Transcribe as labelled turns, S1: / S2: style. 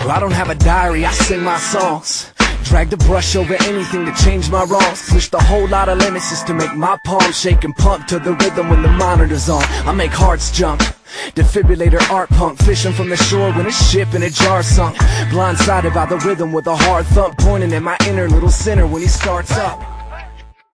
S1: I don't have a diary, I sing my songs. Drag the brush over anything to change my wrongs. Pushed a whole lot of limits just to make my palms shake and pump to the rhythm when the monitor's on. I make hearts jump, defibrillator art punk, fishing from the shore when a ship in a jar sunk. Blindsided by the rhythm with a hard thump, pointing at my inner little sinner when he starts up.